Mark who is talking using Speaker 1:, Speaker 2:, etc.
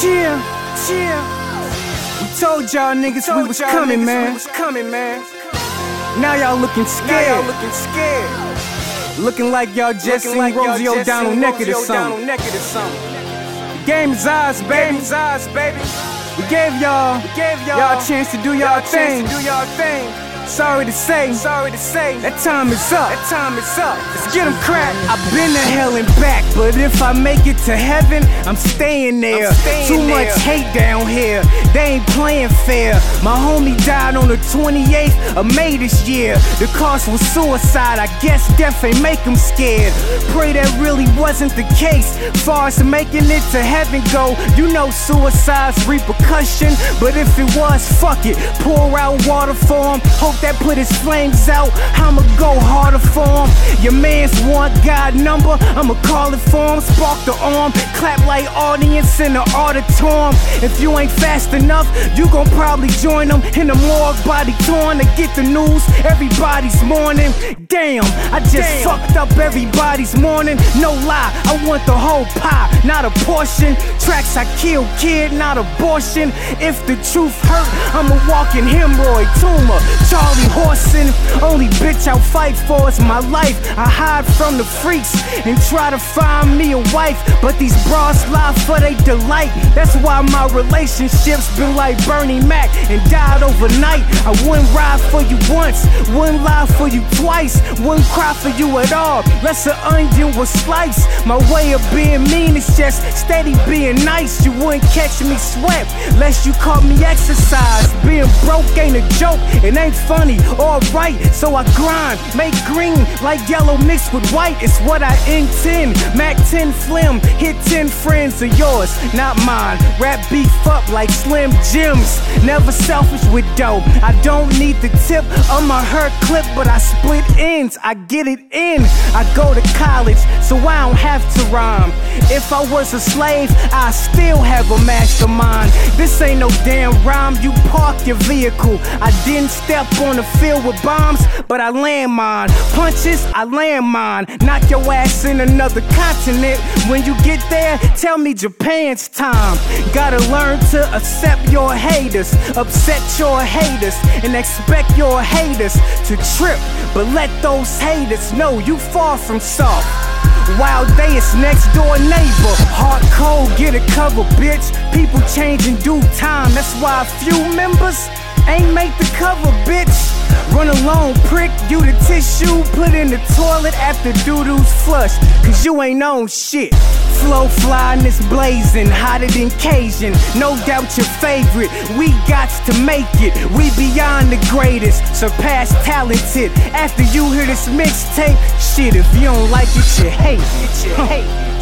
Speaker 1: Chill. We told y'all niggas we was coming, man. Now y'all looking scared. Looking like y'all just seen Rosie O'Donnell naked or something. The game is ours, baby. We gave y'all a chance to do y'all thing. Sorry to say, that time is up. Let's get them cracked. I've been to hell and back, but if I make it to heaven, I'm staying there. Too much hate down here, they ain't playing fair. My homie died on the 28th of May this year. The cost was suicide, I guess death ain't make him scared. Pray that really wasn't the case. Far as making it to heaven go, you know suicide's repercussion. But if it was, fuck it, pour out water for him. Hope that put his flames out, I'ma go harder for him. Your mans want God number, I'ma call it for him. Spark the arm, clap like audience in the auditorium. If you ain't fast enough, you gon' probably join them in the morgue, body torn to get the news. Everybody's mourning. Damn, I just fucked up everybody's morning. No lie, I want the whole pie, not a portion. Tracks I kill, kid, not abortion. If the truth hurt, I'm a walking hemorrhoid tumor. Charlie Horson, only bitch I'll fight for is my life. I hide from the freaks and try to find me a wife, but these bras lie for they delight. That's why my relationship's been like Bernie Mac and died overnight. I wouldn't ride for you once, wouldn't lie for you twice, wouldn't cry for you at all, less an onion was sliced. My way of being mean is just steady being nice. You wouldn't catch me sweat lest you caught me exercise. Being broke ain't a joke, it ain't funny, alright, so I grind, make green like yellow mixed with white. It's what I intend. Mac 10 Flim, hit 10 friends of yours, not mine. Rap beef up like Slim Jims, never selfish with dough. I don't need the tip on my hurt clip, but I split ends, I get it in. I go to college, so I don't have to rhyme. If I was a slave, I still have a mastermind. This ain't no damn rhyme, you park your vehicle. I didn't step on the field with bombs, but I land mine. Punches, I land mine. Knock your ass in another continent. When you get there, tell me Japan's time. Gotta learn to accept your haters, upset your haters, and expect your haters to trip. But let those haters know you far from soft. Wild Day is next door neighbor. Hard cold, get a cover, bitch. People change in due time. That's why a few members ain't make the cover, bitch. Run alone, prick, you the tissue. Put in the toilet after doo-doo's flush, cause you ain't on shit. Flow flyness blazing, hotter than Cajun. No doubt your favorite, we gots to make it. We beyond the greatest, surpass talented. After you hear this mixtape, shit, if you don't like it, you hate.